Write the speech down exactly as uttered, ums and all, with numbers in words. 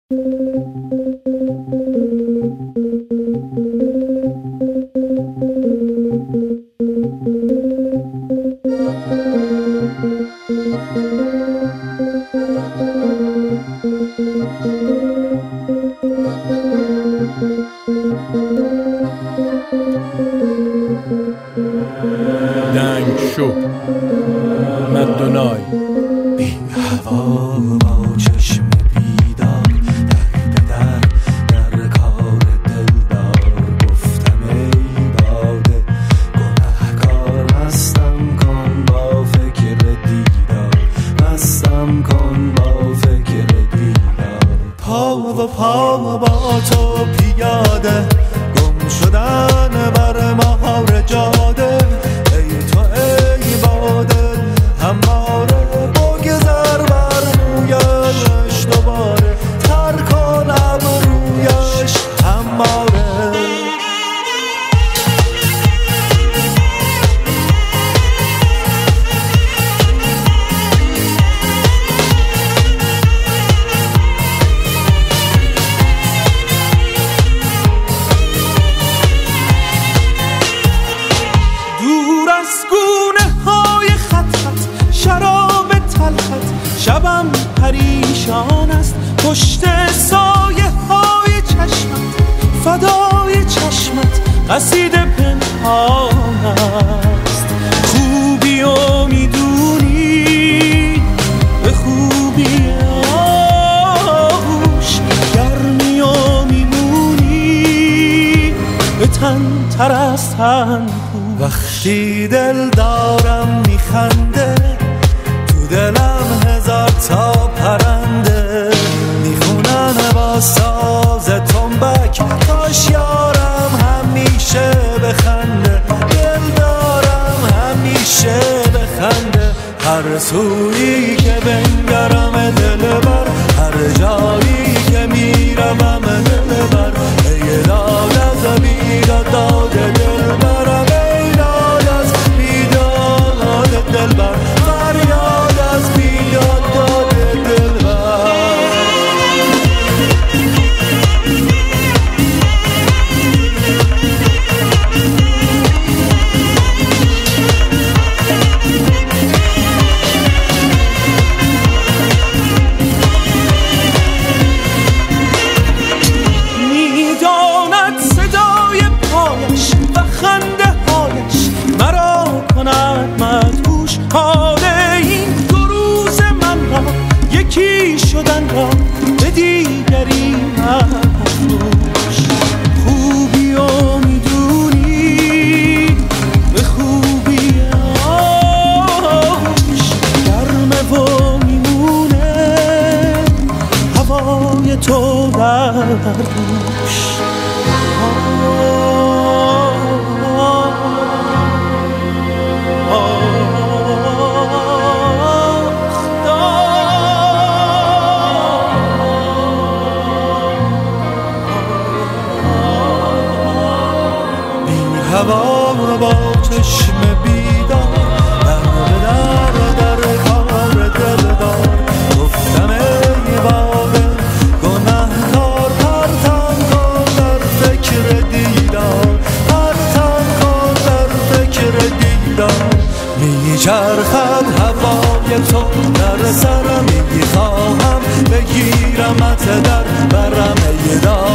دنگ شو مدونای بی هوا با چشم بیدار در در در کار دلدار گفتم ای باده گنهکار مستم کن با فکر دیدار مستم کن با فکر دیدار پا و پا با تو پیاده گم شدن بر مهار جاده ای تو ای باده هماره بگذر بر رویش دوباره تر کنم رویش هماره دور از گونه های خط خط شراب تلخت شبم پریشان است پشت سایه های چشمت فدای چشمت قصیده پنهان است خوبی و میدونی به خوبی آغوش گرمی و میمونی به تن تر از تن وقتی دل دارم میخنده تو دلم هزار تا پرنده میخونن با ساز تنبک کاش یارم همیشه بخنده دل دارم همیشه بخنده هر سویی که بنگرم دل بر هر جایی که میروم دل بر ای داد از بیداد داد دل برم دلبر فریاد از بیاد داد دلبر میداند صدای پایش و خنده هایش مرا کند مدهوش حال این دو روز من را یکی شدن را به دیگری مفروش خوبی و میدونی به خوبی آش گرمه و میمونه هوای تو در دوش هوا با چشم بیدار در در در کار دلدار گفتم ای باده گنهکار پرتم کن در فکر دیدار پرتم کن در فکر دیدار میچرخد هوای تو در سرم میخواهم بگیرمت در برم ای دار